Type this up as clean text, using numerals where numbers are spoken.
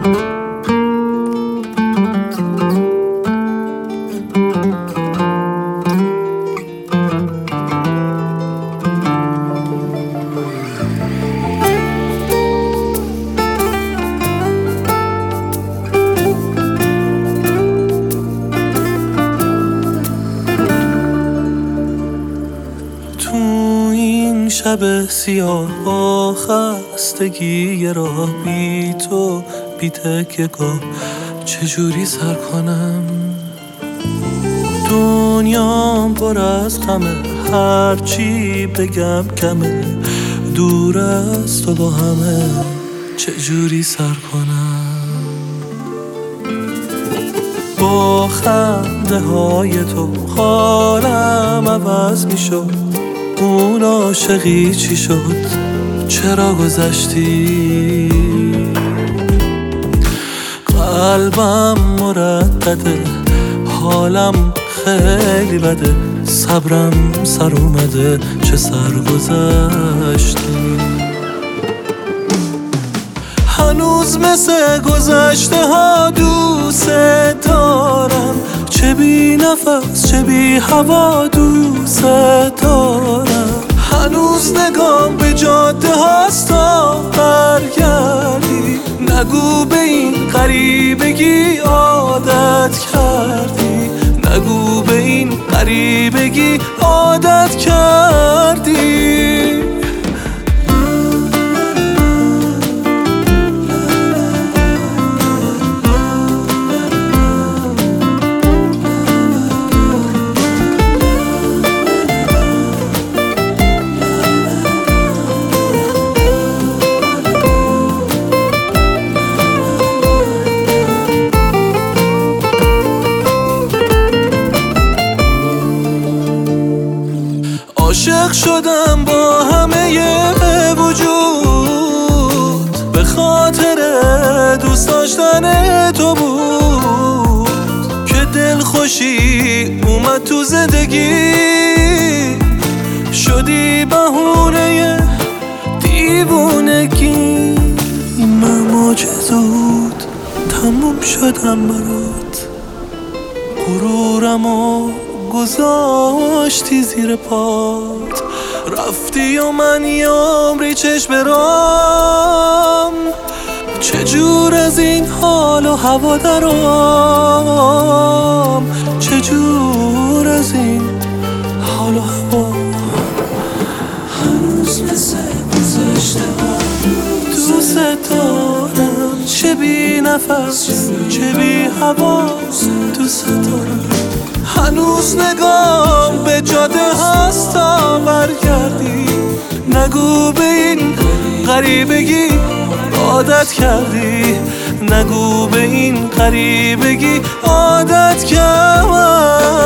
شب سیاه با خستگی راه بی تو بی تکیه گاه چجوری سر کنم؟ دنیام پر از غمه، هرچی بگم کمه، دور از تو با همه چجوری سر کنم؟ با خنده های تو حالم عوض می شد، اون عاشقی چی شد؟ چرا گذشتی؟ قلبم مردده، حالم خیلی بده، صبرم سر اومده، چه سرگذشتی؟ هنوز مثل گذشته ها دوست دارم، چه بی نفس چه بی هوا دوست دارم. هنوز نگام به جاده هاست تا برگردی، نگو به این غریبگی عادت کردی، نگو به این غریبگی عادت کردی. عاشق شدم با همه وجود، به خاطر دوست داشتن تو بود که دلخوشی اومد تو زندگی، شدی بهونه دیوونگی. من معجزود تموم شدم برات، غرورمو گذاشتی زیر پات، رفتی و من یه عمری چشم برام، چجور از این حال و هوا درام، چجور از این حال و هوا. هنوز مثل گذشته ها دوست دارم، چه بی نفس چه بی هوا دوست دارم. هنوز نگام به جاده هست تا برگردی، نگو به این غریبگی عادت کردی، نگو به این غریبگی عادت کردی.